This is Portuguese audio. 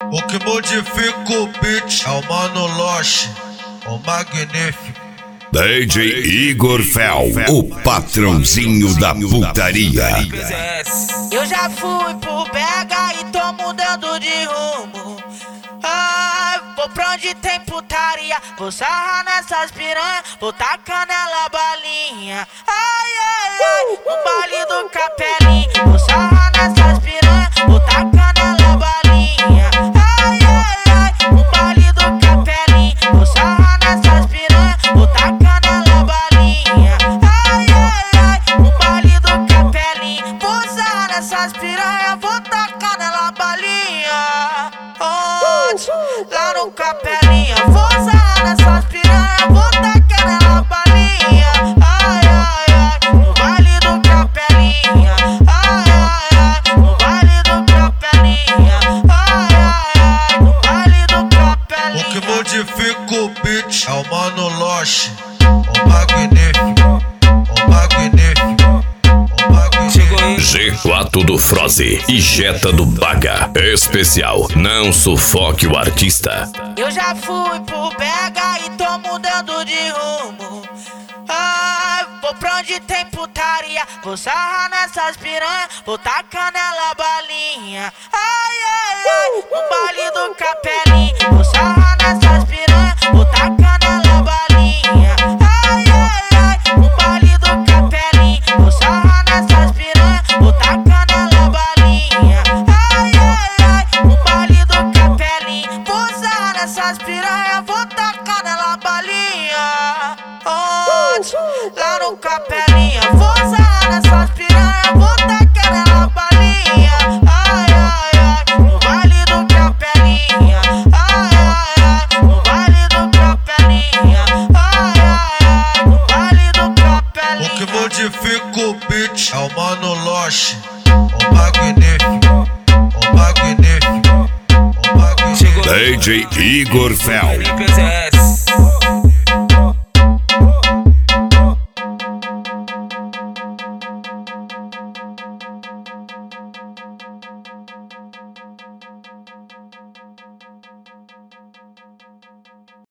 O que modifica o beat é o Mano Loche, o magnífico DJ Igor Fel, o patrãozinho da putaria. Eu já fui pro Bega e tô mudando de rumo. Vou pra onde tem putaria, vou sarrar nessas piranha, vou tacar nela balinha. No baile do Capelinho, vou sarrar nessas piranha, vou tacar nela balinha. No baile do Capelinho, vou sarrar nessas piranha, vou tacar nela balinha. No baile do Capelinho, vou sarrar nessas piranha, vou tacar nela balinha. Lá no Capelinha, vou sarrar nessas piranha, vou tacar nela balinha. No baile do Capelinha, no baile do Capelinha, no baile do Capelinha. O que modifica o beat é o Mano Loche, o magnífico, o magnífico, o magnífico. G4 do Froze e Jetta do Baga. Especial, não sufoque o artista. Eu já fui pro Bega e tô mudando de rumo. Vou pra onde tem putaria, vou sarrar nessas piranha, vou tacar nela balinha. No baile do Capelinho, vou sarrar nessas piranha, vou tacar nela balinha. No baile do Capelinho, vou sarrar nessas piranha, vou tacar nela balinha. No baile do Capelinho, vou sarrar nessas piranha, vou tacar nela balinha. Lá no Capelinha, vou sarrar nessas piranha, vou tacar nela balinha. No baile do Capelinha, no baile do Capelinha, no baile do Capelinha. O que modifica o beat é o Mano Loche, o magnífico, o magnífico, o magnífico. DJ Igor Fel.